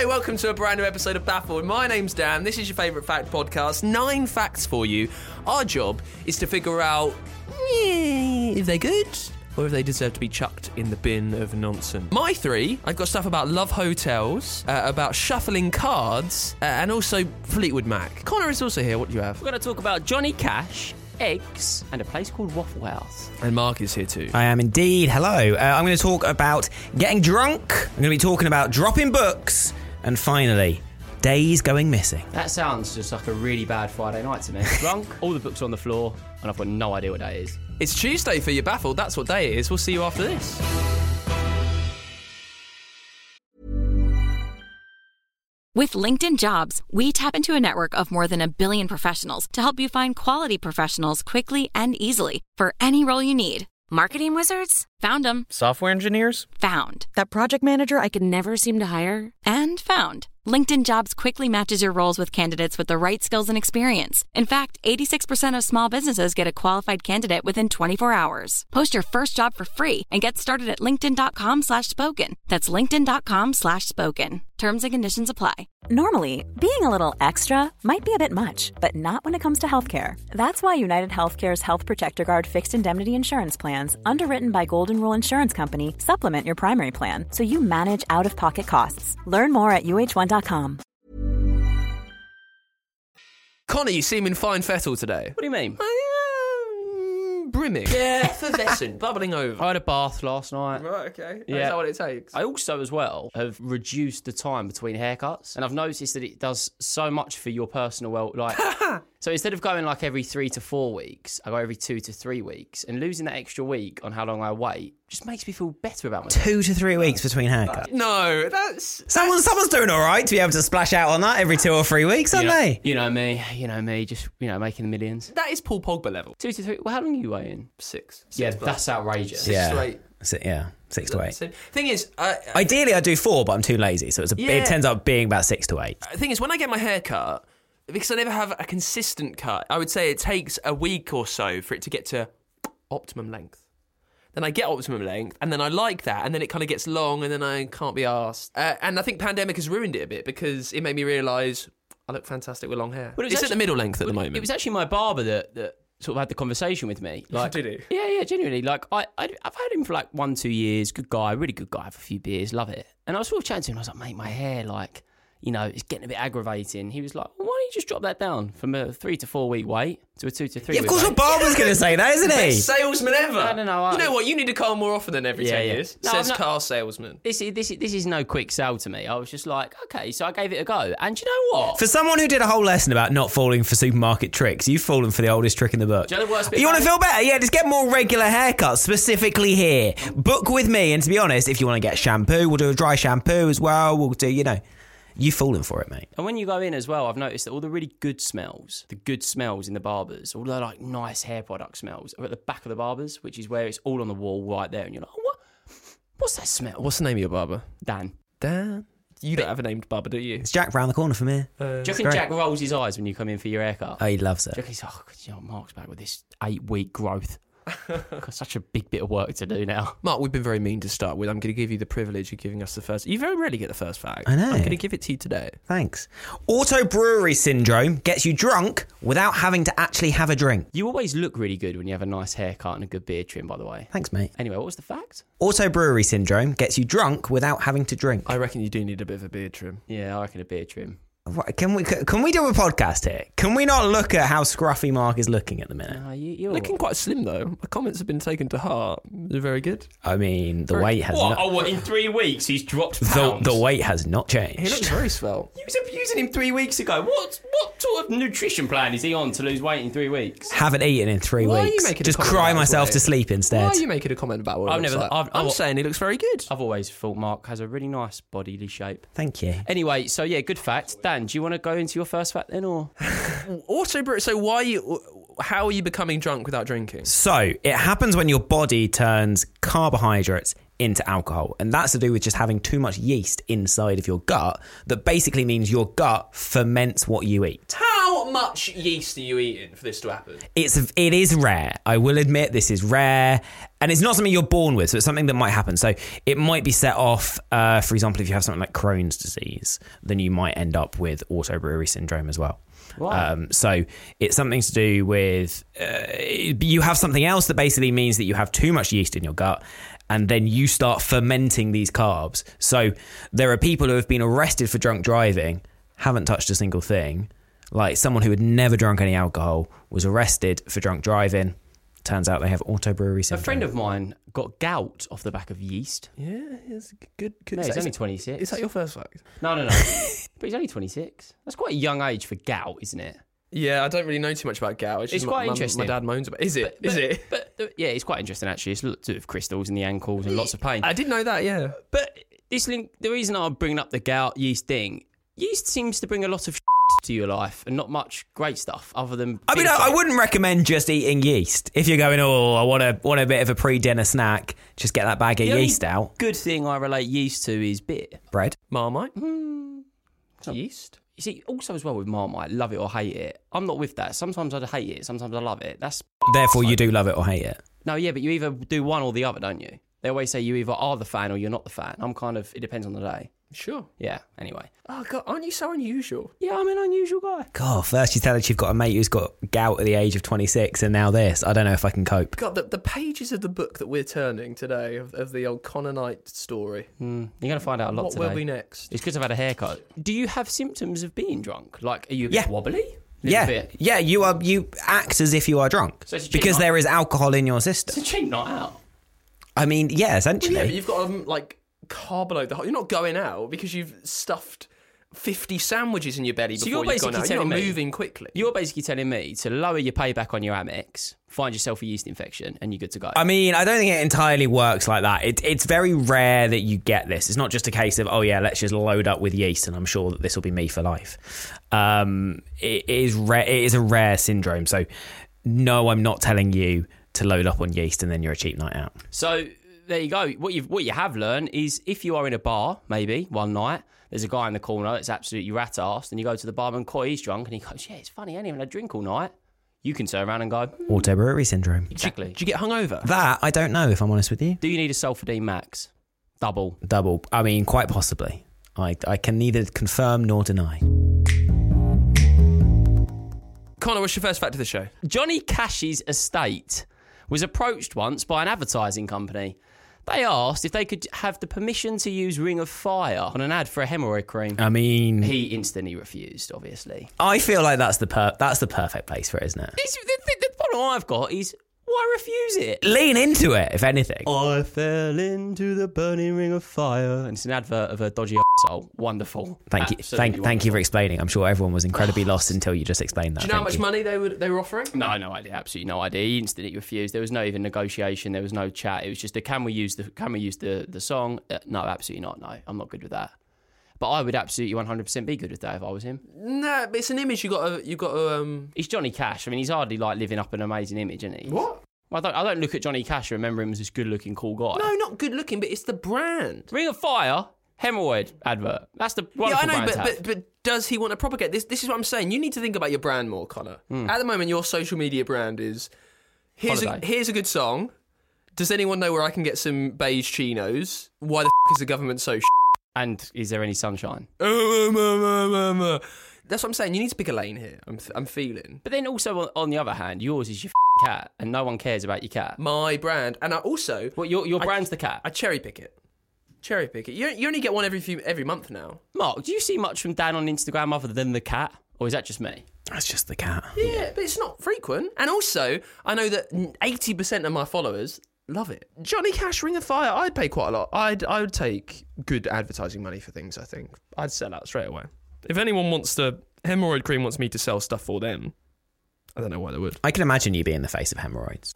Hi, welcome to a brand new episode of Baffled. My name's Dan. This is your favourite fact podcast. 9 facts for you. Our job is to figure out if they're good or if they deserve to be chucked in the bin of nonsense. My 3, I've got stuff about love hotels, about shuffling cards, and also Fleetwood Mac. Connor is also here. What do you have? We're going to talk about Johnny Cash, eggs, and a place called Waffle House. And Mark is here too. I am indeed. Hello. I'm going to talk about getting drunk. I'm going to be talking about dropping books. And finally, days going missing. That sounds just like a really bad Friday night to me. Drunk, all the books are on the floor, and I've got no idea what day it is. It's Tuesday for you, Baffled. That's what day it is. We'll see you after this. With LinkedIn Jobs, we tap into a network of more than 1 billion professionals to help you find quality professionals quickly and easily for any role you need. Marketing wizards? Found them. Software engineers? Found. That project manager I could never seem to hire? And found. LinkedIn Jobs quickly matches your roles with candidates with the right skills and experience. In fact, 86% of small businesses get a qualified candidate within 24 hours. Post your first job for free and get started at linkedin.com/spoken. That's linkedin.com/spoken. Terms and conditions apply. Normally, being a little extra might be a bit much, but not when it comes to healthcare. That's why United Healthcare's Health Protector Guard fixed indemnity insurance plans, underwritten by Golden Rule Insurance Company, supplement your primary plan so you manage out-of-pocket costs. Learn more at UH1.com. Connor, you seem in fine fettle today. What do you mean? Brimming. Yeah. Effervescent. Bubbling over. I had a bath last night. Right, okay. Yeah. Is that what it takes? I also, as well, have reduced the time between haircuts, and I've noticed that it does so much for your personal so instead of going like every 3 to 4 weeks, I go every 2 to 3 weeks, and losing that extra week on how long I wait just makes me feel better about myself. 2 to 3 weeks between haircuts. No, that's... Someone's doing all right to be able to splash out on that every 2 or 3 weeks, aren't they? You know me, just, making the millions. That is Paul Pogba level. 2 to 3, well, how long are you weighing? 6. Yeah, that's outrageous. Yeah. 6 to 8. 6 to 8. Thing is... Ideally, I do 4, but I'm too lazy, so it tends up being about 6 to 8. The thing is, when I get my hair cut, because I never have a consistent cut, I would say it takes a week or so for it to get to optimum length. Then I get optimum length, and then I like that, and then it kind of gets long, and then I can't be arsed. And I think pandemic has ruined it a bit, because it made me realise I look fantastic with long hair. It's at the middle length at the moment. It was actually my barber that sort of had the conversation with me. Like, did he? Yeah, genuinely. Like, I've had him for like 1-2 years. Good guy, really good guy. Have a few beers, love it. And I was sort of chatting to him. I was like, mate, my hair, like, it's getting a bit aggravating. He was like, well, why don't you just drop that down from a 3 to 4 week wait to a 2 to 3 week Of course, wait? your barber's going to say that, isn't he? Best salesman ever. I don't know. You know what? You need to call more often than every 10 years. No, says car salesman. This is no quick sell to me. I was just like, okay, so I gave it a go. And you know what? For someone who did a whole lesson about not falling for supermarket tricks, you've fallen for the oldest trick in the book. Do you know the worst bit You want to about feel better? Yeah, just get more regular haircuts, specifically here. Book with me, and to be honest, if you want to get shampoo, we'll do a dry shampoo as well. We'll do, you've fallen for it, mate. And when you go in as well, I've noticed that all the really good smells in the barbers, all the like nice hair product smells are at the back of the barbers, which is where it's all on the wall right there. And you're like, oh, what's that smell? What's the name of your barber? Dan. Dan? You don't have a named barber, do you? It's Jack round the corner from here. Do you reckon Jack rolls his eyes when you come in for your haircut? Oh, he loves it. Do you reckon he's, Mark's back with this 8-week growth. Got such a big bit of work to do now. Mark, we've been very mean to start with. I'm going to give you the privilege of giving us the first. You very rarely get the first fact. I know. I'm going to give it to you today. Thanks. Auto-brewery syndrome gets you drunk without having to actually have a drink. You always look really good when you have a nice haircut and a good beard trim, by the way. Thanks, mate. Anyway, what was the fact? Auto-brewery syndrome gets you drunk without having to drink. I reckon you do need a bit of a beard trim. Yeah, I reckon a beard trim. Can we do a podcast here? Can we not look at how scruffy Mark is looking at the minute? You're Looking quite slim, though. The comments have been taken to heart. They're very good. I mean, the weight has What, in 3 weeks he's dropped pounds? The weight has not changed. He looks very svelte. You was abusing him 3 weeks ago. What sort of nutrition plan is he on to lose weight in 3 weeks? Haven't eaten in 3 Why are you weeks. making a Just comment cry about myself weight? to sleep instead. Why are you making a comment about what I've it looks never- like? I'm saying he looks very good. I've always thought Mark has a really nice bodily shape. Thank you. Anyway, so yeah, good fact. Dan, do you want to go into your first fact then, or? How are you becoming drunk without drinking? So, it happens when your body turns carbohydrates into alcohol. And that's to do with just having too much yeast inside of your gut that basically means your gut ferments what you eat. How How much yeast are you eating for this to happen? It is rare. I will admit this is rare, and it's not something you're born with, so it's something that might happen. So it might be set off, for example, if you have something like Crohn's disease, then you might end up with autobrewery syndrome as well. Wow. So it's something to do with you have something else that basically means that you have too much yeast in your gut, and then you start fermenting these carbs. So there are people who have been arrested for drunk driving, haven't touched a single thing. Like someone who had never drunk any alcohol was arrested for drunk driving. Turns out they have autobrewery syndrome. A friend of mine got gout off the back of yeast. Yeah, it's good. No, he's only 26. Is that your first fact? No. But he's only 26. That's quite a young age for gout, isn't it? Yeah, I don't really know too much about gout. It's quite interesting. My dad moans about it. Is it? But yeah, it's quite interesting actually. It's looked at crystals in the ankles and lots of pain. I didn't know that, yeah. But the reason I'm bringing up the gout yeast thing, yeast seems to bring a lot of to your life and not much great stuff other than... I mean, I wouldn't recommend just eating yeast. If you're going, I want a bit of a pre-dinner snack, just get that bag of yeast out. Good thing I relate yeast to is beer. Bread. Marmite. Yeast. You see, also as well with Marmite, love it or hate it. I'm not with that. Sometimes I hate it, sometimes I love it. Therefore, you do love it or hate it. No, yeah, but you either do one or the other, don't you? They always say you either are the fan or you're not the fan. I'm kind of, it depends on the day. Sure. Yeah, anyway. Oh, God, aren't you so unusual? Yeah, I'm an unusual guy. God, first you tell us you've got a mate who's got gout at the age of 26, and now this. I don't know if I can cope. God, the pages of the book that we're turning today, of the old Connor Knight story. You're going to find out a lot What today. will be next? It's because I've had a haircut. Do you have symptoms of being drunk? Like, are you a bit wobbly? Yeah, Bit? yeah. You act as if you are drunk So it's a cheap because night. there is alcohol in your system. It's a cheap night out. I mean, yeah, essentially. Yeah, but you've got to, carb load the whole... You're not going out because you've stuffed 50 sandwiches in your belly So before you're you've gone basically out. You're not telling me- moving quickly. You're basically telling me to lower your payback on your Amex, find yourself a yeast infection, and you're good to go. I mean, I don't think it entirely works like that. It's very rare that you get this. It's not just a case of, let's just load up with yeast and I'm sure that this will be me for life. It is rare. It is a rare syndrome. So, no, I'm not telling you to load up on yeast and then you're a cheap night out. So there you go. What you have learned is if you are in a bar, maybe one night, there's a guy in the corner that's absolutely rat-arsed, and you go to the barman, he's drunk, and he goes, yeah, it's funny, I ain't even had a drink all night. You can turn around and go, Autobrewery syndrome. exactly. Did you get hungover? That, I don't know, if I'm honest with you. Do you need a Sulfadine Max? Double. I mean, quite possibly. I can neither confirm nor deny. Connor, what's your first fact of the show? Johnny Cash's estate was approached once by an advertising company. They asked if they could have the permission to use Ring of Fire on an ad for a hemorrhoid cream. I mean, He instantly refused, obviously. I feel like that's the perfect place for it, isn't it? The problem I've got is, why refuse it? Lean into it, if anything. I fell into the burning ring of fire. And it's an advert of a dodgy arsehole. Wonderful. Thank you for explaining. I'm sure everyone was incredibly lost until you just explained that. Do you know how much money they were offering? No idea. Absolutely no idea. He instantly refused. There was no even negotiation. There was no chat. It was just can we use the song? No, absolutely not. No, I'm not good with that. But I would absolutely 100% be good with that if I was him. No, but it's an image you got to. He's Johnny Cash. I mean, he's hardly like living up an amazing image, isn't he? What? Well, I don't look at Johnny Cash and remember him as this good-looking, cool guy. No, not good looking, but it's the brand. Ring of Fire, hemorrhoid advert. That's the wonderful Yeah, I know, brand to have. but does he want to propagate this? This is what I'm saying. You need to think about your brand more, Connor. At the moment, your social media brand is here's a good song. Does anyone know where I can get some beige chinos? Why the is the government so And is there any sunshine? That's what I'm saying. You need to pick a lane here. I'm feeling. But then also, on the other hand, yours is your cat, and no one cares about your cat. My brand. And I also... Well, your brand's the cat. I cherry pick it. You only get one every month now. Mark, do you see much from Dan on Instagram other than the cat? Or is that just me? That's just the cat. Yeah, but it's not frequent. And also, I know that 80% of my followers love it. Johnny Cash, Ring of Fire, I'd pay quite a lot. I would take good advertising money for things, I think. I'd sell out straight away. If anyone Hemorrhoid Cream wants me to sell stuff for them, I don't know why they would. I can imagine you being the face of hemorrhoids.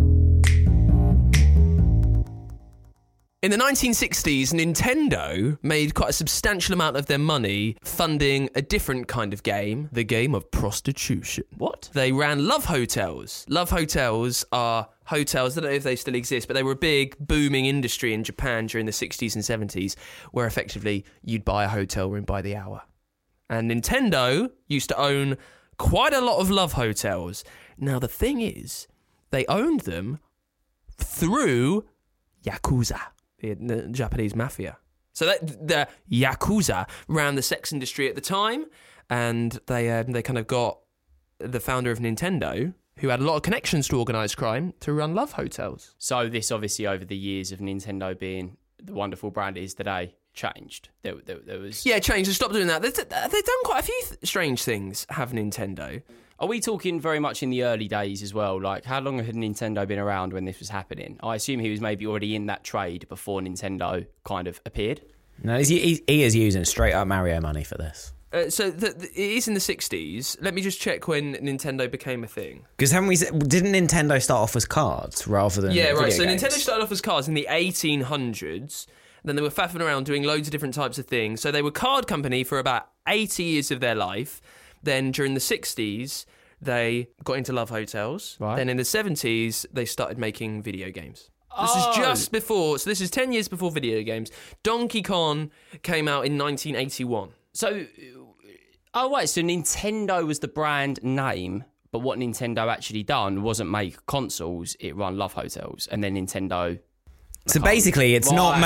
In the 1960s, Nintendo made quite a substantial amount of their money funding a different kind of game, the game of prostitution. What? They ran love hotels. Love hotels are hotels, I don't know if they still exist, but they were a big booming industry in Japan during the 60s and 70s, where effectively you'd buy a hotel room by the hour. And Nintendo used to own quite a lot of love hotels. Now, the thing is, they owned them through Yakuza, the Japanese mafia. So the Yakuza ran the sex industry at the time, and they kind of got the founder of Nintendo, who had a lot of connections to organised crime, to run love hotels. So this obviously over the years of Nintendo being the wonderful brand it is today changed. There was... Yeah, changed. They stopped doing that. They've done quite a few strange things, have Nintendo. Are we talking very much in the early days as well? Like, how long had Nintendo been around when this was happening? I assume he was maybe already in that trade before Nintendo kind of appeared. No, he is using straight up Mario money for this. So it is in the 60s. Let me just check when Nintendo became a thing. Because didn't Nintendo start off as cards rather than Yeah, right. video So games? Nintendo started off as cards in the 1800s. Then they were faffing around doing loads of different types of things. So they were card company for about 80 years of their life. Then during the 60s, they got into love hotels. Right. Then in the 70s, they started making video games. This is just before, so this is 10 years before video games. Donkey Kong came out in 1981. So, wait, so Nintendo was the brand name, but what Nintendo actually done wasn't make consoles, it run love hotels, and then Nintendo... So basically, it's not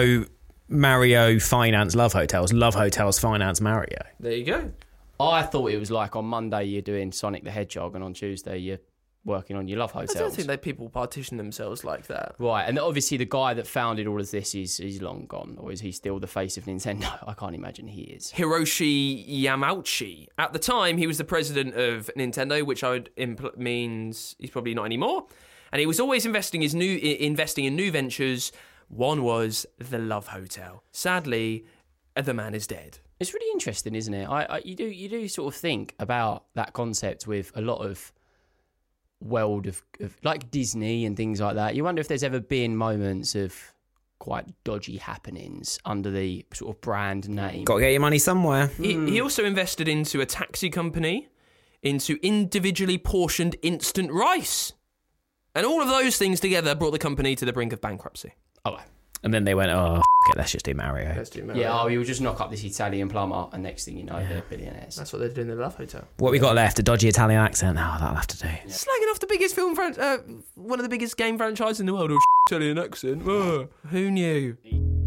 Mario finance love hotels finance Mario. There you go. I thought it was like on Monday you're doing Sonic the Hedgehog, and on Tuesday you're working on your love hotels. I don't think that people partition themselves like that. Right, and obviously the guy that founded all of this is long gone, or is he still the face of Nintendo? I can't imagine he is. Hiroshi Yamauchi. At the time, he was the president of Nintendo, which I would means he's probably not anymore. And he was always investing in new ventures. One was the Love Hotel. Sadly, the man is dead. It's really interesting, isn't it? You do sort of think about that concept with a lot of world of like Disney and things like that. You wonder if there's ever been moments of quite dodgy happenings under the sort of brand name. Got to get your money somewhere. He also invested into a taxi company, into individually portioned instant rice. And all of those things together brought the company to the brink of bankruptcy. Oh, And then they went, oh, it, let's just do Mario. yeah. You'll just knock up this Italian plumber, and next thing you know, they're billionaires. That's what they're doing in the Love Hotel. What we got left? A dodgy Italian accent? Oh, that'll have to do. Slagging off the biggest film one of the biggest game franchises in the world, or Italian accent. Who knew?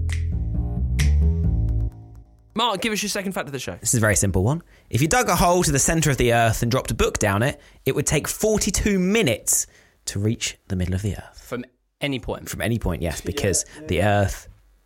Mark, give us your second fact of the show. This is a very simple one. If you dug a hole to the centre of the earth and dropped a book down it, it would take 42 minutes to reach the middle of the earth. From any point. From any point, yes, because the earth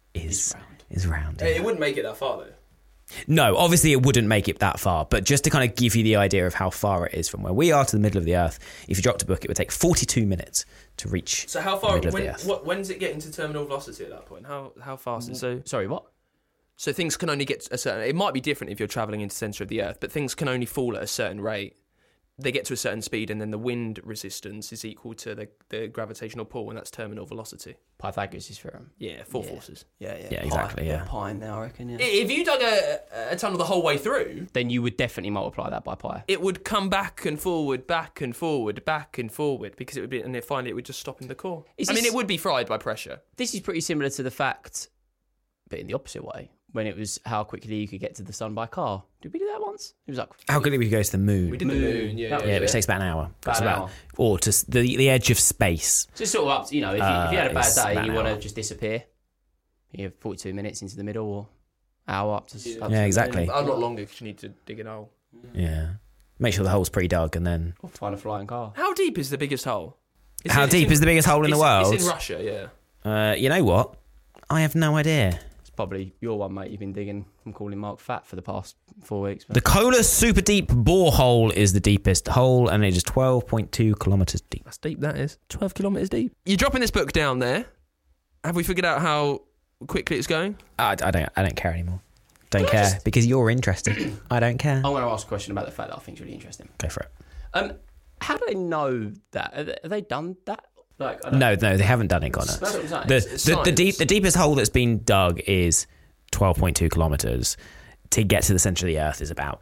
is round. It wouldn't make it that far, though. No, obviously it wouldn't make it that far, but just to kind of give you the idea of how far it is from where we are to the middle of the earth, if you dropped a book, it would take 42 minutes to reach So how far? the middle of the earth. When does it get into terminal velocity at that point? How fast? Sorry, what? So things can only get a certain... It might be different if you're travelling into the centre of the earth, but things can only fall at a certain rate. They get to a certain speed, and then the wind resistance is equal to the gravitational pull, and that's terminal velocity. Pythagoras' theorem. Yeah, four forces. Yeah. Yeah, exactly, yeah. Pi in there, I reckon, yeah. If you dug a tunnel the whole way through, Then you would definitely multiply that by pi. it would come back and forward, back and forward, back and forward, because it would be, and then finally it would just stop in the core. Is I mean, this- it would be fried by pressure. This is pretty similar to the fact, but in the opposite way, when it was how quickly you could get to the sun by car. Did we do that once? It was like... How quickly we could go to the moon? We did the moon, Yeah, which takes about an hour. About an hour. Or to the edge of space. Just sort of up to, if you had a bad it's day about and you an want to hour. just disappear, you have 42 minutes into the middle or hour up to... Yeah, exactly. A lot longer because you need to dig an hole. Yeah. Make sure the hole's pre-dug and then... Or find a flying car. How deep is the biggest hole? How deep is the biggest hole in the world? It's in Russia, yeah. You know what? I have no idea. It's probably your one, mate. You've been digging from calling Mark fat for the past 4 weeks. The Kola Super Deep Borehole is the deepest hole, and it is 12.2 kilometres deep. That's deep, that is. 12 kilometres deep. You're dropping this book down there. Have we figured out how quickly it's going? I don't care anymore. Don't care because you're interested. I don't care. I'm going to ask a question about the fact that I think is really interesting. Go for it. How do they know that? Have they done that? Like, I don't No, they haven't done it, Connor. That's what I'm saying. The deepest hole that's been dug is 12.2 kilometres. To get to the centre of the earth is about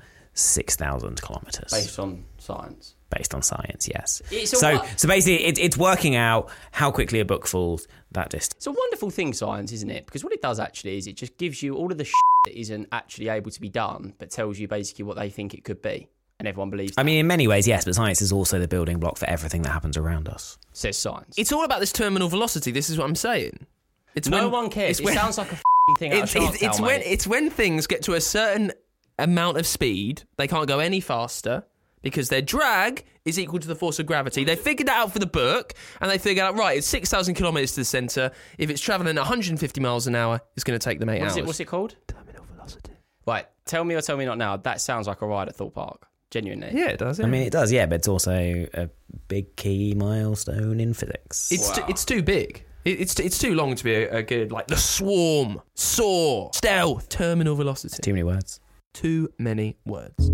6,000 kilometres. Based on science. Based on science, yes. It's a So wo- basically, it's working out how quickly a book falls that distance. It's a wonderful thing, science, isn't it? Because what it does actually is it just gives you all of the that isn't actually able to be done, but tells you basically what they think it could be. and everyone believes I mean, in many ways, yes, but science is also the building block for everything that happens around us. says science. It's all about this terminal velocity. This is what I'm saying. It's No when- one cares. it's It when- sounds like a thing out of Shark Tale, mate. it's when things get to a certain amount of speed, they can't go any faster because their drag is equal to the force of gravity. They figured that out for the book, and they figured out, right, it's 6,000 kilometres to the centre. If it's travelling at 150 miles an hour, it's going to take them 8 hours. What's it called? Terminal velocity. Right, tell me or tell me not now. That sounds like a ride at Thorpe Park. Genuinely. Yeah, it does. Yeah. I mean, it does, yeah, but it's also a big key milestone in physics. It's too big. It's too long to be a good, like, the swarm, soar, stealth, terminal velocity. Too many words. Too many words.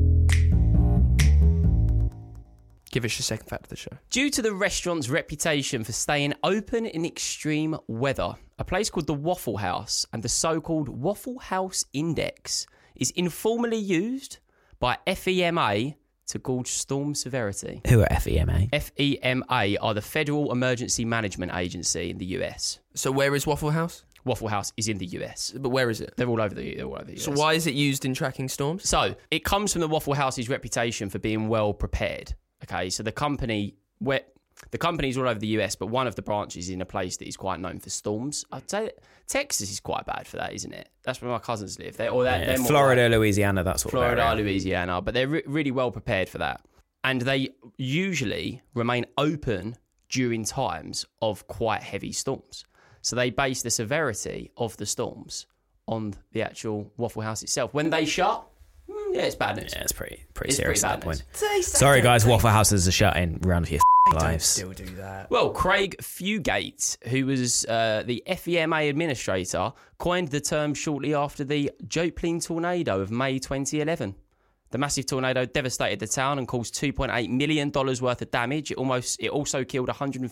Give us your second fact of the show. Due to the restaurant's reputation for staying open in extreme weather, a place called the Waffle House and the so-called Waffle House Index is informally used by FEMA to gauge storm severity. Who are FEMA? FEMA are the Federal Emergency Management Agency in the US. So where is Waffle House? Waffle House is in the US. But where is it? They're all over the US. So why is it used in tracking storms? So it comes from the Waffle House's reputation for being well prepared. Okay, so the company's all over the US, but one of the branches is in a place that is quite known for storms. I'd say Texas is quite bad for that, isn't it? That's where my cousins live. They're more Florida, Louisiana, that sort of Florida, area. Louisiana, but they're really well prepared for that. And they usually remain open during times of quite heavy storms. So they base the severity of the storms on the actual Waffle House itself. When they shut, yeah, it's bad news. Yeah, it's pretty It's serious pretty at that bad point. Sorry, guys, Waffle Houses are shutting. Run for your lives. Still do that. Well, Craig Fugate, who was the FEMA administrator, coined the term shortly after the Joplin tornado of May 2011. The massive tornado devastated the town and caused $2.8 million worth of damage. It also killed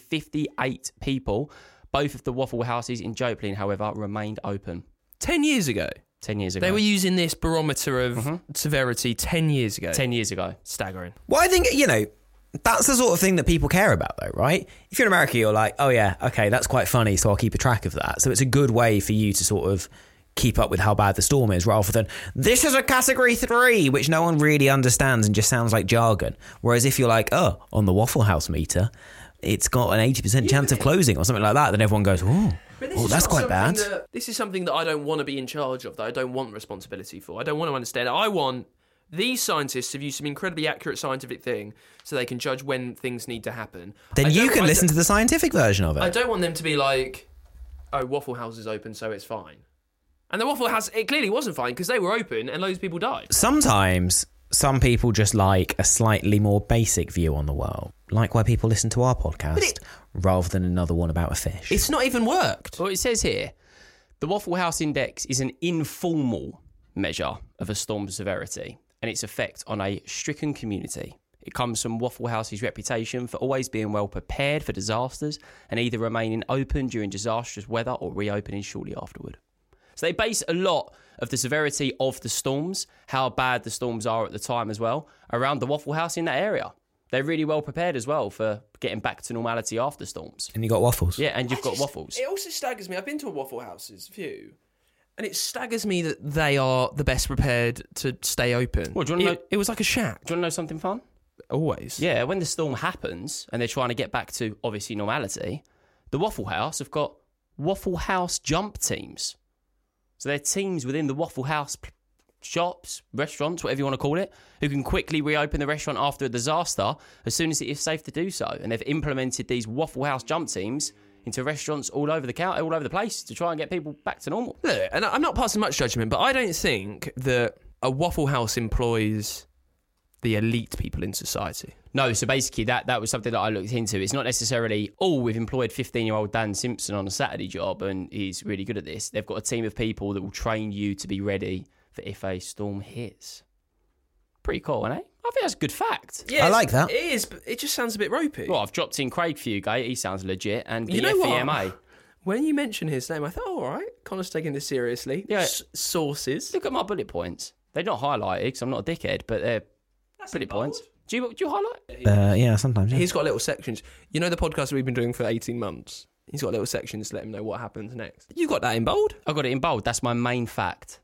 158 people. Both of the Waffle Houses in Joplin, however, remained open. 10 years ago. 10 years ago. They were using this barometer of severity 10 years ago. 10 years ago. Staggering. Well, I think, that's the sort of thing that people care about, though, right? If you're in America, you're like, oh, yeah, okay, that's quite funny, so I'll keep a track of that. So it's a good way for you to sort of keep up with how bad the storm is, rather than, this is a category 3, which no one really understands and just sounds like jargon. Whereas if you're like, oh, on the Waffle House meter, it's got an 80% chance of closing or something like that, then everyone goes, oh, that's quite bad. This is something that I don't want to be in charge of, that I don't want responsibility for. I don't want to understand it. I want these scientists to use some incredibly accurate scientific thing so they can judge when things need to happen. Then you can listen to the scientific version of it. I don't want them to be like, oh, Waffle House is open, so it's fine. And the Waffle House, it clearly wasn't fine because they were open and loads of people died. Sometimes some people just like a slightly more basic view on the world, like why people listen to our podcast rather than another one about a fish. It's not even worked. Well, it says here, the Waffle House Index is an informal measure of a storm's severity and its effect on a stricken community. It comes from Waffle House's reputation for always being well prepared for disasters and either remaining open during disastrous weather or reopening shortly afterward. So they base a lot of the severity of the storms, how bad the storms are at the time as well, around the Waffle House in that area. They're really well prepared as well for getting back to normality after storms. And you got waffles. Yeah, and you've got waffles. It also staggers me. I've been to a Waffle House's few, and it staggers me that they are the best prepared to stay open. Well, do you want to know? It was like a shack. Do you want to know something fun? Always. Yeah, when the storm happens and they're trying to get back to, obviously, normality, the Waffle House have got Waffle House jump teams. So they're teams within the Waffle House shops, restaurants, whatever you want to call it, who can quickly reopen the restaurant after a disaster as soon as it is safe to do so. And they've implemented these Waffle House jump teams into restaurants all over the place to try and get people back to normal. Look, and I'm not passing much judgment, but I don't think that a Waffle House employs the elite people in society. No, so basically that was something that I looked into. It's not necessarily, we've employed 15-year-old Dan Simpson on a Saturday job and he's really good at this. They've got a team of people that will train you to be ready for if a storm hits. Pretty cool, isn't it? I think that's a good fact. Yeah, I like that. It is, but it just sounds a bit ropey. Well, I've dropped in Craig Fugate. He sounds legit. And the You know what? FEMA. When you mention his name, I thought, all right, Connor's taking this seriously. Yeah. Sources. Look at my bullet points. They're not highlighted because I'm not a dickhead, but they're bullet points. Do you highlight? Yeah, sometimes. Yeah. He's got little sections. You know the podcast that we've been doing for 18 months? He's got little sections to let him know what happens next. You got that in bold? I got it in bold. That's my main fact.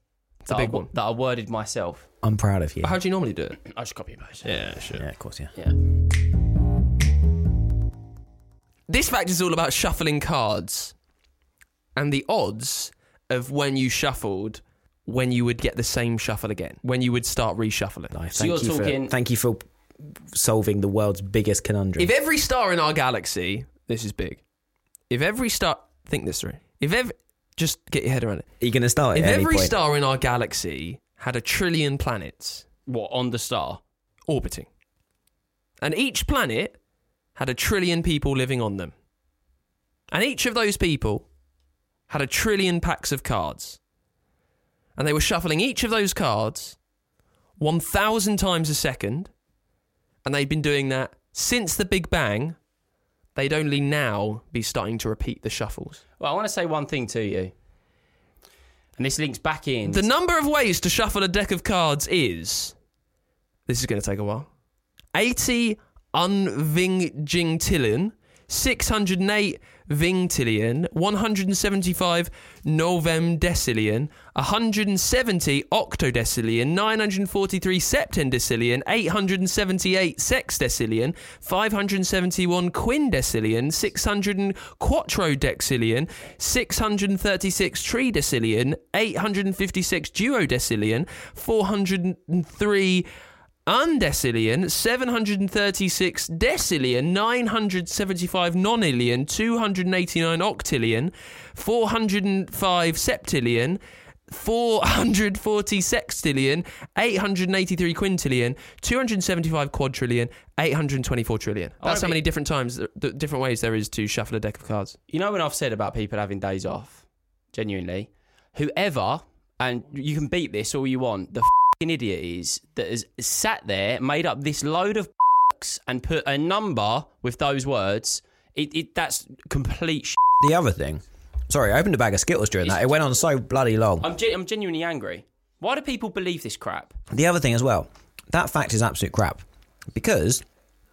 a big one. That I worded myself. I'm proud of you. How do you normally do it? I just copy and paste. Yeah, sure. Yeah, of course, yeah. Yeah. This fact is all about shuffling cards and the odds of when you shuffled when you would get the same shuffle again, when you would start reshuffling. Nice. So you're talking- Thank you for solving the world's biggest conundrum. If every star in our galaxy, this is big. If every star, think this through. Just get your head around it. Are you going to start If at any every point? star in our galaxy had 1 trillion planets What, on the star? orbiting, and each planet had 1 trillion people living on them, and each of those people had 1 trillion packs of cards, and they were shuffling each of those cards 1,000 times a second, and they'd been doing that since the Big Bang, they'd only now be starting to repeat the shuffles. Well, I want to say one thing to you. And this links back in. The number of ways to shuffle a deck of cards is... This is going to take a while. 80 unvingtillion, 608 vingtillion, 175 novemdecillion, 170 octodecillion, 943 septendecillion, 878 sexdecillion, 571 quindecillion, 600 quattrodecillion, 636 tridecillion, 856 duodecillion, 403 undecillion, 736 decillion, 975 nonillion, 289 octillion, 405 septillion, 440 sextillion, 883 quintillion, 275 quadrillion, 824 trillion. That's how many different times, different ways there is to shuffle a deck of cards. You know when I've said about people having days off? Genuinely. Whoever, and you can beat this all you want, the idiot is that has sat there, made up this load of and put a number with those words. That's complete The other thing, sorry, I opened a bag of Skittles during that. It went on so bloody long. I'm genuinely angry. Why do people believe this crap? The other thing as well, that fact is absolute crap. Because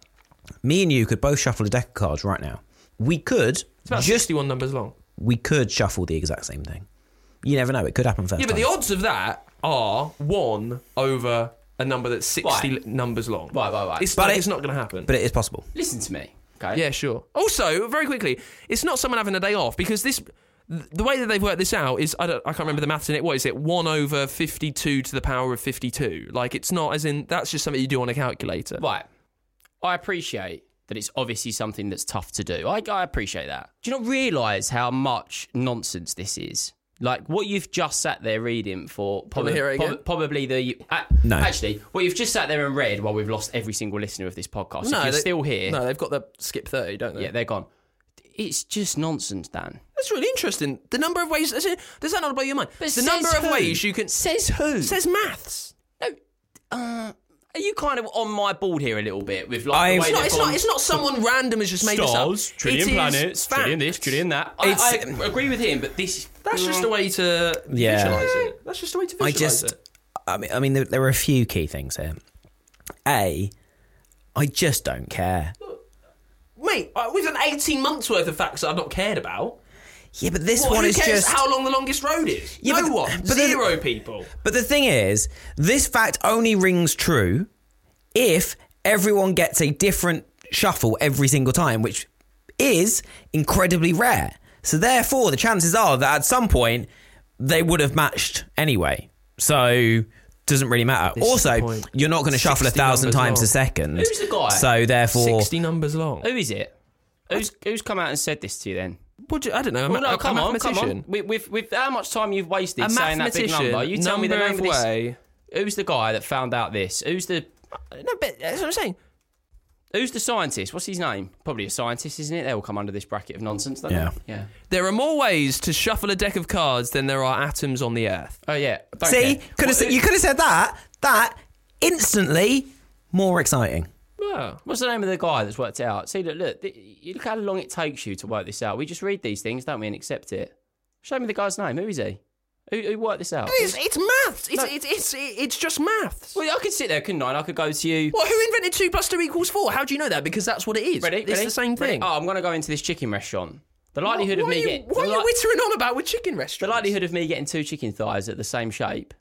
me and you could both shuffle a deck of cards right now. We could It's about 61 numbers long. We could shuffle the exact same thing. You never know, it could happen first Yeah, but time. the odds of that are 1 over a number that's 60 numbers long. Right. It's But it's not going to happen. But it is possible. Listen to me, okay? Yeah, sure. Also, very quickly, it's not someone having a day off because the way that they've worked this out is I can't remember the maths in it. What is it? 1 over 52 to the power of 52. Like it's not as in that's just something you do on a calculator. Right. I appreciate that it's obviously something that's tough to do. I appreciate that. Do you not realise how much nonsense this is? Like what you've just sat there reading for hear it again? probably the No. Actually, what you've just sat there and read while we've lost every single listener of this podcast. If you're still here, No, they've got the skip 30, don't they? yeah, they're gone. It's just nonsense, Dan. That's really interesting. The number of ways... Does that not blow your mind? But the number says of who? ways you can... Says who? Says maths. Are you kind of on my board here a little bit with like the way they've gone- It's not someone random has just made this up. stars, trillion It is planets, trillion this, fact. trillion that. I agree with him, but this... That's just a way to visualise it. That's just a way to visualise it. I mean, there are a few key things here. A, I just don't care. Mate, we've done 18 months worth of facts that I've not cared about. Yeah, but this What, one who is cares just... how long the longest road is? Yeah, no but- one. but Zero people. But the thing is, this fact only rings true if everyone gets a different shuffle every single time, which is incredibly rare. So therefore, the chances are that at some point, they would have matched anyway. So... doesn't really matter. This is the Also, point. you're not going to shuffle 60 1,000 numbers times long. a second. Who's the guy? So therefore, 60 numbers long. Who is it? Who's come out and said this to you then? I don't know. Well, no, a come on. mathematician. With how much time you've wasted A saying that big mathematician. number, you tell me the name of this. way. Who's the guy that found out this? No, but that's what I'm saying. Who's the scientist? What's his name? Probably a scientist, isn't it? They all come under this bracket of nonsense, don't Yeah. they? Yeah. There are more ways to shuffle a deck of cards than there are atoms on the Earth. Oh, yeah. Don't see, care. you could have said that. That instantly more exciting. Wow. What's the name of the guy that's worked it out? See, look how long it takes you to work this out. We just read these things, don't we, and accept it. Show me the guy's name. Who is he? Who worked this out? It's maths. It's just maths. Well, I could sit there, couldn't I? And I could go to you. What? Who invented 2 + 2 = 4? How do you know that? Because that's what it is. Ready? It's the same thing. Oh, I'm going to go into this chicken restaurant. The likelihood of What me are you getting... wittering on about with chicken The restaurants? likelihood of me getting 2 chicken thighs at the same shape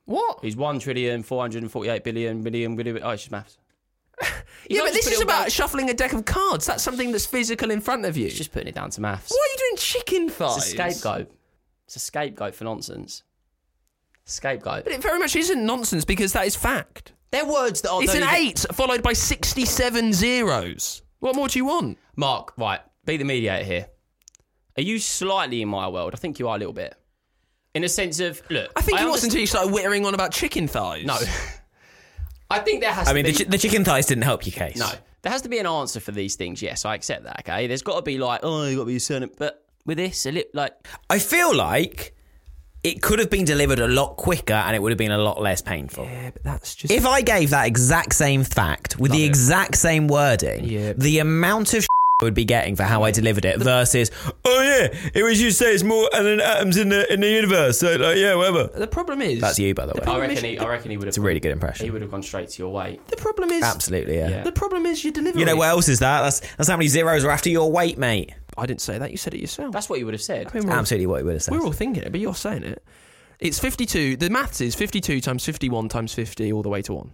What? He's 1,448,000,000,000. Oh, it's just maths. Yeah, but this is about down. shuffling a deck of cards. That's something that's physical in front of you. It's just putting it down to maths. Why are you doing chicken thighs? It's a scapegoat. It's a scapegoat for nonsense. Scapegoat. But it very much isn't nonsense because that is fact. They're words that are... It's an 8 followed by 67 zeros. What more do you want? Mark, right, be the mediator here. Are you slightly in my world? I think you are a little bit. In a sense of, look... I think it wasn't until you started whittering on about chicken thighs. No. I think there has to be... the chicken thighs didn't help your case. No. There has to be an answer for these things. Yes, I accept that, okay? There's got to be like, oh, you've got to be a certain... But with this, I feel like it could have been delivered a lot quicker and it would have been a lot less painful. Yeah, but that's just... If I gave that exact same fact with the exact same wording, the amount of I would be getting for how I delivered it versus, oh yeah, it was you say it's more than atoms in the universe. So like, yeah, whatever. The problem is... That's you, by the way. I reckon he would have... It's a really good impression. He would have gone straight to your weight. The problem is... Absolutely, yeah. The problem is your delivery. You know what else is that? That's how many zeros are after your weight, mate. I didn't say that. You said it yourself. That's what you would have said. I mean, Absolutely what you would have said. We're all thinking it, but you're saying it. It's 52. The maths is 52 times 51 times 50 all the way to 1.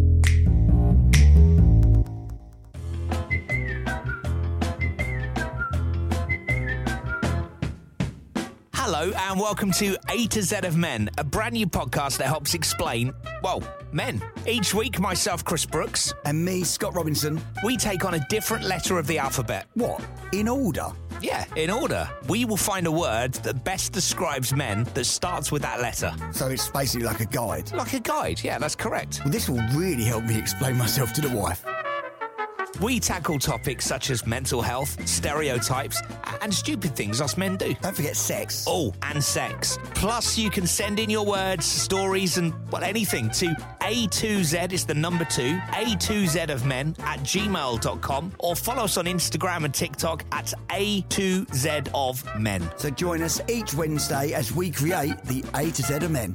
Hello and welcome to A to Z of Men, a brand new podcast that helps explain, well, men. Each week, myself, Chris Brooks, and me, Scott Robinson. we take on a different letter of the alphabet. What? In order? Yeah, in order. We will find a word that best describes men that starts with that letter. So it's basically like a guide. Like a guide, yeah, that's correct. Well, this will really help me explain myself to the wife. We tackle topics such as mental health, stereotypes, and stupid things us men do. Don't forget sex. Oh, and sex. Plus, you can send in your words, stories, and, well, anything to A2Z is the number 2, A2Z of Men at gmail.com, or follow us on Instagram and TikTok at A2Z of Men. So join us each Wednesday as we create the A to Z of Men.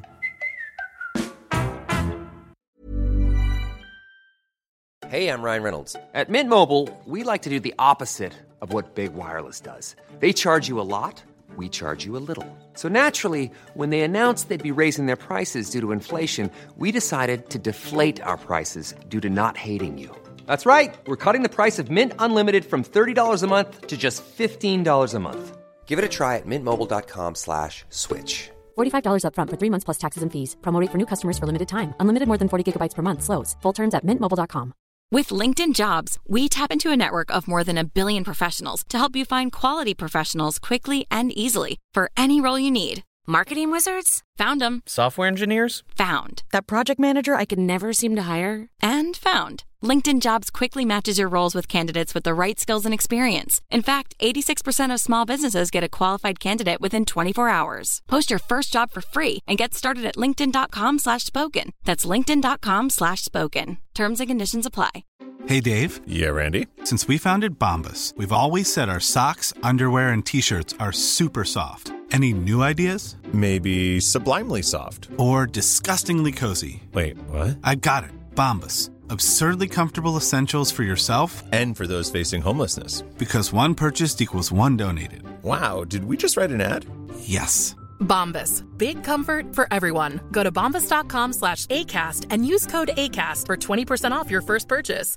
Hey, I'm Ryan Reynolds. At Mint Mobile, we like to do the opposite of what Big Wireless does. They charge you a lot, we charge you a little. So naturally, when they announced they'd be raising their prices due to inflation, we decided to deflate our prices due to not hating you. That's right. We're cutting the price of Mint Unlimited from $30 a month to just $15 a month. Give it a try at mintmobile.com/switch. $45 up front for 3 months plus taxes and fees. Promo rate for new customers for limited time. Unlimited more than 40 gigabytes per month. Slows full terms at mintmobile.com. With LinkedIn Jobs, we tap into a network of more than 1 billion professionals to help you find quality professionals quickly and easily for any role you need. Marketing wizards? Found them. Software engineers? Found. That project manager I could never seem to hire? And found. LinkedIn Jobs quickly matches your roles with candidates with the right skills and experience. In fact, 86% of small businesses get a qualified candidate within 24 hours. Post your first job for free and get started at linkedin.com/spoken. That's linkedin.com/spoken. Terms and conditions apply. Hey, Dave. Yeah, Randy. Since we founded Bombas, we've always said our socks, underwear, and T-shirts are super soft. Any new ideas? Maybe sublimely soft. Or disgustingly cozy? Wait, what? I got it. Bombas. Absurdly comfortable essentials for yourself And for those facing homelessness. because one purchased equals one donated. Wow, did we just write an ad? Yes. Bombas. Big comfort for everyone. Go to bombas.com/ACAST and use code ACAST for 20% off your first purchase.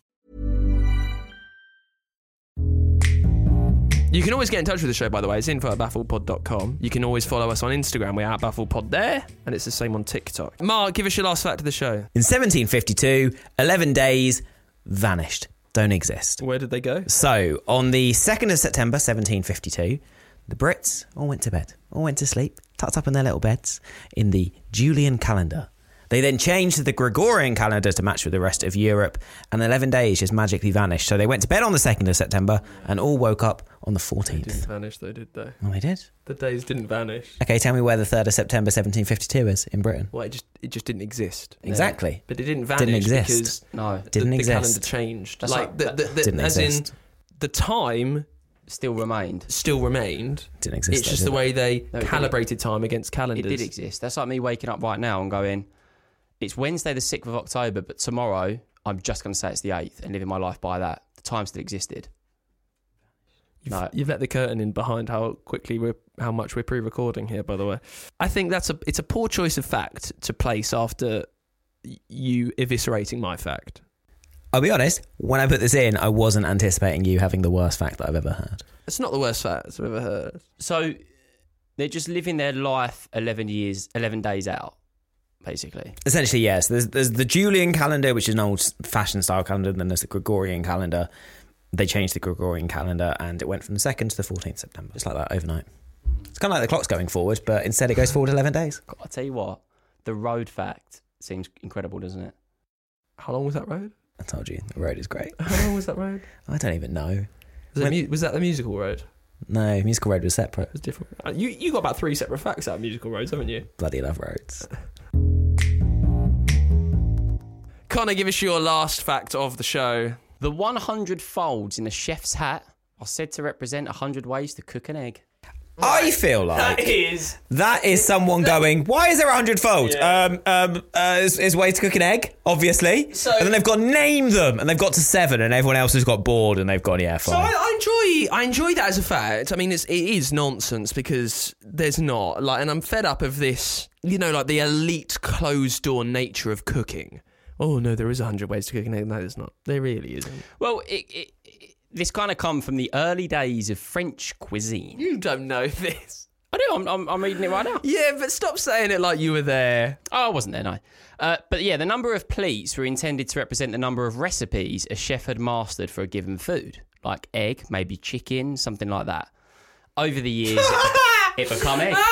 You can always get in touch with the show, by the way. It's info@baffledpod.com. You can always follow us on Instagram. We're at BaffledPod there, and it's the same on TikTok. Mark, give us your last fact of the show. In 1752, 11 days vanished. Don't exist. Where did they go? So, on the 2nd of September, 1752, the Brits all went to bed, all went to sleep, tucked up in their little beds in the Julian calendar. They then changed to the Gregorian calendar to match with the rest of Europe, and 11 days just magically vanished. So they went to bed on the 2nd of September and all woke up on the 14th. They didn't vanish, though, did they? Oh, they did? The days didn't vanish. Okay, tell me where the 3rd of September 1752 is in Britain. Well, it just didn't exist. Exactly. Yeah. But it didn't vanish Didn't exist. because No. Didn't the exist. calendar changed. That's like not- Didn't as exist. in the time Still remained. still remained. Didn't exist. It's just the way they No, it calibrated time against calendars. It did exist. That's like me waking up right now and going, it's Wednesday the 6th of October, but tomorrow I'm just going to say it's the 8th and living my life by that. The time still existed. You've let the curtain in behind how quickly we're how much we're pre-recording here, by the way. I think it's a poor choice of fact to place after you eviscerating my fact. I'll be honest, when I put this in, I wasn't anticipating you having the worst fact that I've ever heard. It's not the worst fact I've ever heard. So they're just living their life 11 days out, basically. Essentially, yes. There's the Julian calendar, which is an old-fashioned style calendar, and then there's the Gregorian calendar. They changed the Gregorian calendar, and it went from the 2nd to the 14th September. Just like that, overnight. It's kind of like the clock's going forward, but instead it goes forward 11 days. I'll tell you what, the road fact seems incredible, doesn't it? How long was that road? I told you, the road is great. How long was that road? I don't even know. Was that the musical road? No, musical road was separate. It was different. You got about 3 separate facts out of musical roads, haven't you? Bloody love roads. Connor, give us your last fact of the show. The 100 folds in a chef's hat are said to represent 100 ways to cook an egg. I feel like that is someone going, why is there 100 folds? Is way to cook an egg, obviously. And then they've got to name them, and they've got to 7, and everyone else has got bored, and they've gone, fine. So I enjoy that as a fact. I mean, it is nonsense because there's not, and I'm fed up of this, the elite closed door nature of cooking. Oh no, there is 100 ways to cook an egg. No, there's not. There really isn't. Well, this kind of come from the early days of French cuisine. You don't know this. I do. I'm reading it right now. Yeah, but stop saying it like you were there. Oh, I wasn't there, no. But yeah, the number of pleats were intended to represent the number of recipes a chef had mastered for a given food, like egg, maybe chicken, something like that. Over the years, it became egg.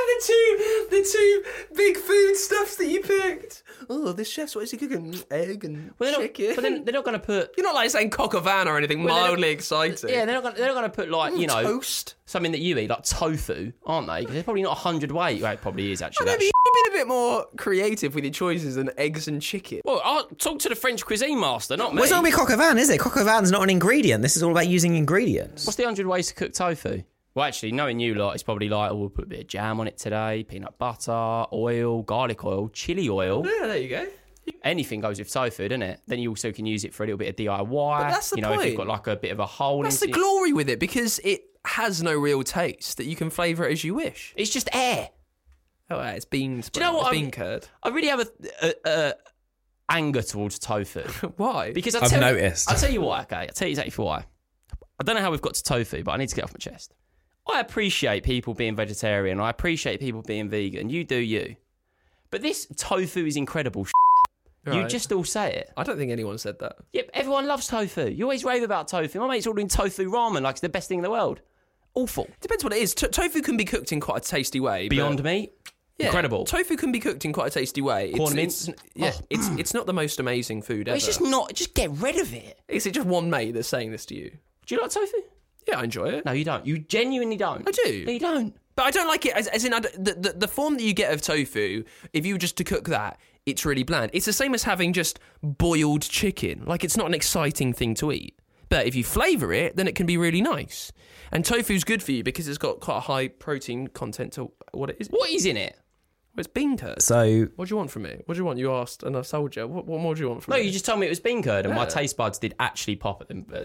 The two big food stuffs that you picked. Oh, this chef's, what is he cooking? Egg and chicken. But then they're not going to put... You're not saying coq au vin or anything mildly exciting. Yeah, they're not going to put toast. Something that you eat, like tofu, aren't they? Because there's probably not 100 ways. Well, it probably is, actually. Maybe you've been a bit more creative with your choices than eggs and chicken. Well, I'll talk to the French cuisine master, not me. Well, it's not going to be coq au vin, is it? Coq au vin's not an ingredient. This is all about using ingredients. What's the 100 ways to cook tofu? Well, actually, knowing you lot, it's probably we'll put a bit of jam on it today, peanut butter, oil, garlic oil, chili oil. Yeah, there you go. Anything goes with tofu, doesn't it? Then you also can use it for a little bit of DIY. But that's the point. If you've got a bit of a hole. That's the glory with it, because it has no real taste, that you can flavour it as you wish. It's just air. Oh, it's beans. Do you know what? It's bean curd. I really have a anger towards tofu. Why? Because I've noticed. I'll tell you why, okay? I'll tell you exactly why. I don't know how we've got to tofu, but I need to get off my chest. I appreciate people being vegetarian. I appreciate people being vegan. You do you. But this tofu is incredible. Right. You just all say it. I don't think anyone said that. Yep, everyone loves tofu. You always rave about tofu. My mate's ordering tofu ramen like it's the best thing in the world. Awful. Depends what it is. Tofu can be cooked in quite a tasty way. Beyond meat. Yeah, incredible. Tofu can be cooked in quite a tasty way. Corn mince. It's not the most amazing food ever. It's just not. Just get rid of it. Is it just one mate that's saying this to you? Do you like tofu? Yeah, I enjoy it. No, you don't. You genuinely don't. I do. No, you don't. But I don't like it, as in the form that you get of tofu, if you were just to cook that, it's really bland. It's the same as having just boiled chicken. Like, it's not an exciting thing to eat. But if you flavour it, then it can be really nice. And tofu's good for you because it's got quite a high protein content to what it is. What is in it? Well, it's bean curd. So, what do you want from me? What do you want? You asked, and I've told you. What more do you want from me? No, you just told me it was bean curd, and my taste buds did actually pop at them.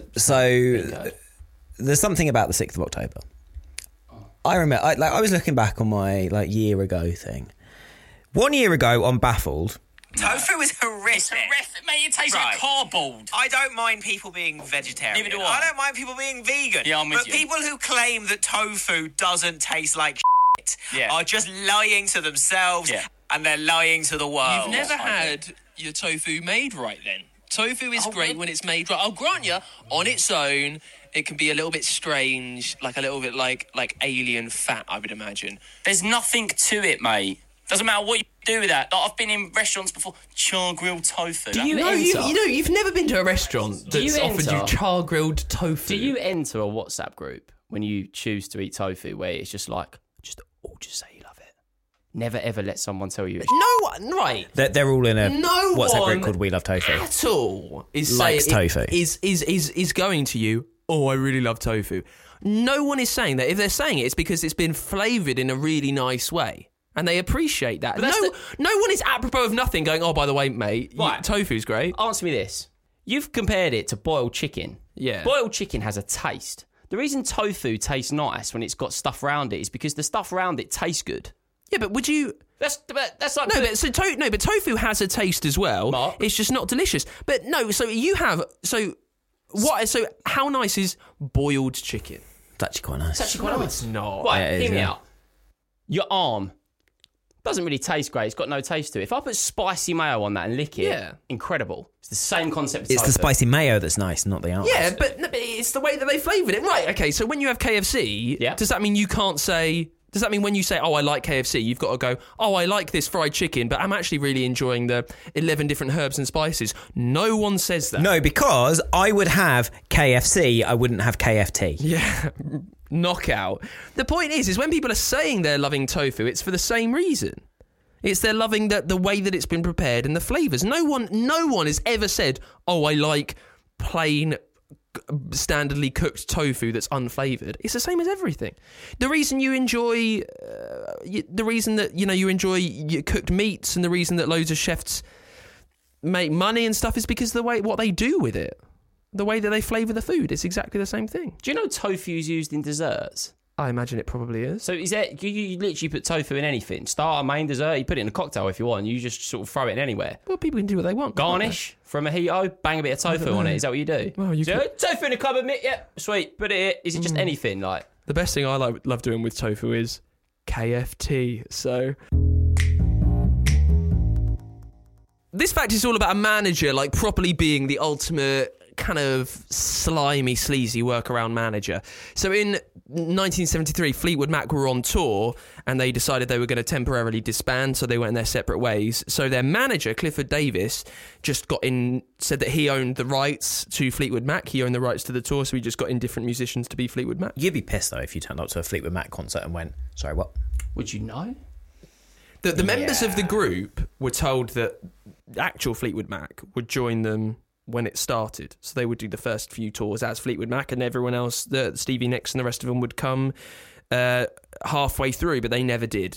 There's something about the 6th of October. I remember, I was looking back on my year ago thing. 1 year ago on Baffled. Tofu is horrific. It's horrific, mate. It tastes like cardboard. I don't mind people being vegetarian. Neither do I. I don't mind people being vegan. Yeah, I'm with you. But people who claim that tofu doesn't taste like shit are just lying to themselves and they're lying to the world. You've never had your tofu made right then. Tofu is great when it's made right. I'll grant you, on its own, it can be a little bit strange, like a little bit like alien fat, I would imagine. There's nothing to it, mate. Doesn't matter what you do with that. Like, I've been in restaurants before, char-grilled tofu. You've never been to a restaurant that's offered you char-grilled tofu. Do you enter a WhatsApp group when you choose to eat tofu where it's just just say you love it? Never ever let someone tell you it's no one, right? They're all in a WhatsApp group called We Love Tofu. At all likes tofu. Is going to you, oh, I really love tofu. No one is saying that. If they're saying it, it's because it's been flavoured in a really nice way. And they appreciate that. No one is apropos of nothing going, oh, by the way, mate, tofu's great. Answer me this. You've compared it to boiled chicken. Yeah. Boiled chicken has a taste. The reason tofu tastes nice when it's got stuff around it is because the stuff around it tastes good. Yeah, but would you... That's like... But tofu has a taste as well. Mark? It's just not delicious. But no, so you have... So how nice is boiled chicken? It's actually quite nice. It's actually quite nice. It's not. Right, Yeah, it is, hear me yeah. out. Your arm doesn't really taste great. It's got no taste to it. If I put spicy mayo on that and lick it, Yeah. incredible. It's the same concept as It's the tofu. spicy mayo that's nice, not the arms. Yeah, but it's the way that they flavoured it. Right, okay, so when you have KFC, does that mean you can't say... Does that mean when you say, oh, I like KFC, you've got to go, oh, I like this fried chicken, but I'm actually really enjoying the 11 different herbs and spices? No one says that. No, because I would have KFC, I wouldn't have KFT. Yeah, knockout. The point is when people are saying they're loving tofu, it's for the same reason. It's they're loving the way that it's been prepared and the flavours. No one has ever said, oh, I like plain standardly cooked tofu that's unflavoured. It's the same as everything. The reason you enjoy the reason that you enjoy your cooked meats and the reason that loads of chefs make money and stuff is because of what they do with it, the way that they flavour the food. It's exactly the same thing. Do you know tofu is used in desserts? I imagine it probably is. So is that you literally put tofu in anything? Starter, main, dessert. You put it in a cocktail if you want. You just sort of throw it in anywhere. Well, people can do what they want. Garnish from a mojito. Bang a bit of tofu on it. Is that what you do? Well, you could... tofu in a cupboard, mate. Yeah, sweet. Put it here. Is it just anything like? The best thing I love doing with tofu is KFT. So this fact is all about a manager properly being the ultimate kind of slimy, sleazy workaround manager. So in 1973, Fleetwood Mac were on tour and they decided they were going to temporarily disband, so they went in their separate ways. So their manager, Clifford Davis, just said that he owned the rights to Fleetwood Mac. He owned the rights to the tour, so he just got in different musicians to be Fleetwood Mac. You'd be pissed, though, if you turned up to a Fleetwood Mac concert and went, sorry, what? Would you know? The members of the group were told that actual Fleetwood Mac would join them when it started. So they would do the first few tours as Fleetwood Mac, and everyone else, Stevie Nicks and the rest of them, would come halfway through, but they never did.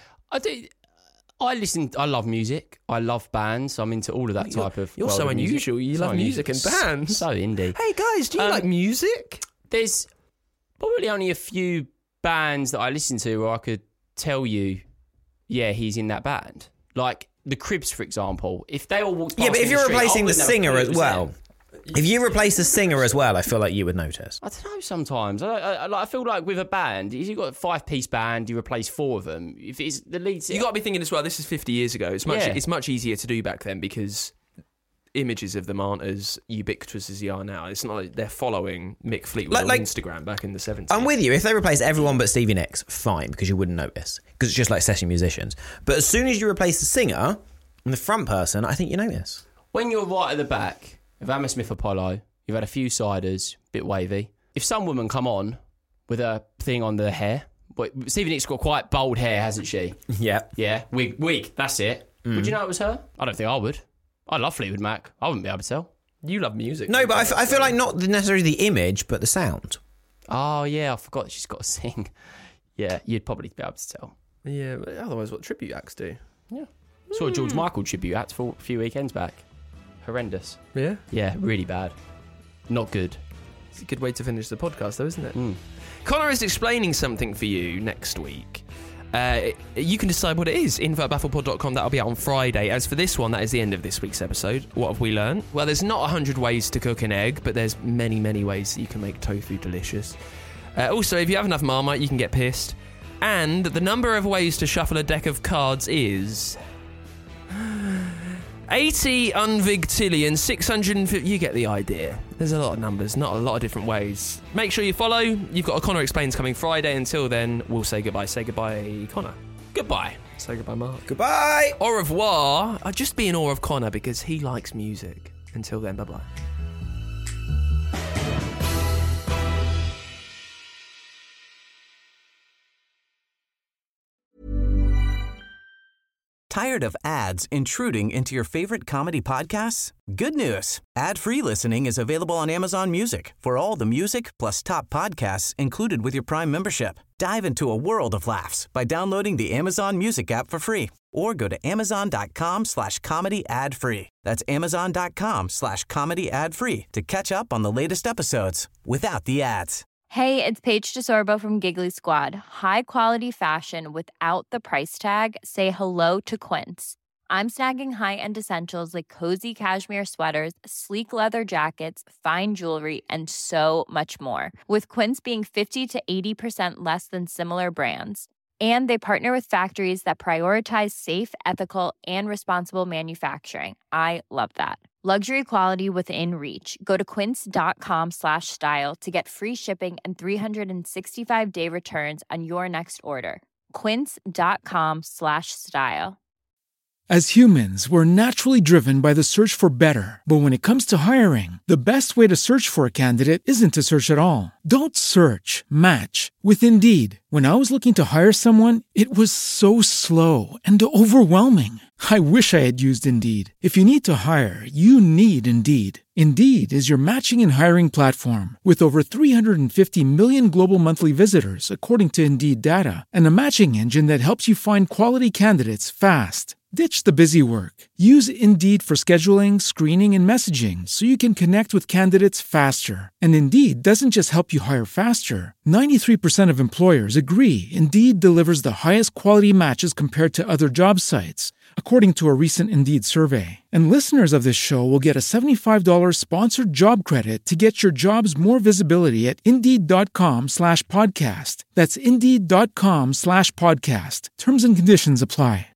I love music. I love bands. I'm into all of that type of... You're so unusual. You love music and bands. So indie. Hey, guys, do you like music? There's probably only a few bands that I listen to where I could tell you, yeah, he's in that band. Like the Cribs, for example. If they all walked past but if you're replacing the singer as well... Them. If you replace the singer as well, I feel like you would notice. I don't know, sometimes. I feel like with a band, if you've got a 5-piece band, you replace 4 of them. If it's the lead singer... You've got to be thinking as well, this is 50 years ago. It's much easier to do back then because images of them aren't as ubiquitous as they are now. It's not like they're following Mick Fleetwood on Instagram back in the 70s. I'm with you. If they replace everyone but Stevie Nicks, fine, because you wouldn't notice. Because it's just like session musicians. But as soon as you replace the singer and the front person, I think you notice. When you're right at the back of Hammersmith Apollo... You've had a few ciders, bit wavy. If some woman come on with a thing on their hair, but Stevie Nicks got quite bold hair, hasn't she? Yeah. Yeah, wig, that's it. Would you know it was her? I don't think I would. I love Fleetwood Mac. I wouldn't be able to tell. You love music. No, but I feel like not necessarily the image, but the sound. Oh, yeah, I forgot she's got to sing. Yeah, you'd probably be able to tell. Yeah, but otherwise what tribute acts do? Yeah. Saw a George Michael tribute act for a few weekends back. Horrendous. Yeah? Yeah, really bad. Not good. It's a good way to finish the podcast, though, isn't it? Connor is explaining something for you next week. You can decide what it is. info@bafflepod.com. That'll be out on Friday. As for this one, that is the end of this week's episode. What have we learned? Well, there's not 100 ways to cook an egg, but there's many, many ways that you can make tofu delicious. Also, if you have enough Marmite, you can get pissed. And the number of ways to shuffle a deck of cards is... 80 unvigtillion 650. You get the idea. There's a lot of numbers, not a lot of different ways. Make sure you follow. You've got a Connor Explains coming Friday. Until then, we'll say goodbye. Say goodbye, Connor. Goodbye. Say goodbye, Mark. Goodbye. Au revoir. I'll just be in awe of Connor because he likes music. Until then, bye-bye. Tired of ads intruding into your favorite comedy podcasts? Good news. Ad-free listening is available on Amazon Music for all the music plus top podcasts included with your Prime membership. Dive into a world of laughs by downloading the Amazon Music app for free or go to amazon.com/comedy ad-free. That's amazon.com/comedy ad-free to catch up on the latest episodes without the ads. Hey, it's Paige DeSorbo from Giggly Squad. High quality fashion without the price tag. Say hello to Quince. I'm snagging high-end essentials like cozy cashmere sweaters, sleek leather jackets, fine jewelry, and so much more. With Quince being 50 to 80% less than similar brands. And they partner with factories that prioritize safe, ethical, and responsible manufacturing. I love that. Luxury quality within reach. Go to quince.com/style to get free shipping and 365-day returns on your next order. Quince.com/style. As humans, we're naturally driven by the search for better. But when it comes to hiring, the best way to search for a candidate isn't to search at all. Don't search, match with Indeed. When I was looking to hire someone, it was so slow and overwhelming. I wish I had used Indeed. If you need to hire, you need Indeed. Indeed is your matching and hiring platform with over 350 million global monthly visitors, according to Indeed data, and a matching engine that helps you find quality candidates fast. Ditch the busy work. Use Indeed for scheduling, screening, and messaging so you can connect with candidates faster. And Indeed doesn't just help you hire faster. 93% of employers agree Indeed delivers the highest quality matches compared to other job sites, according to a recent Indeed survey. And listeners of this show will get a $75 sponsored job credit to get your jobs more visibility at Indeed.com/podcast. That's Indeed.com/podcast. Terms and conditions apply.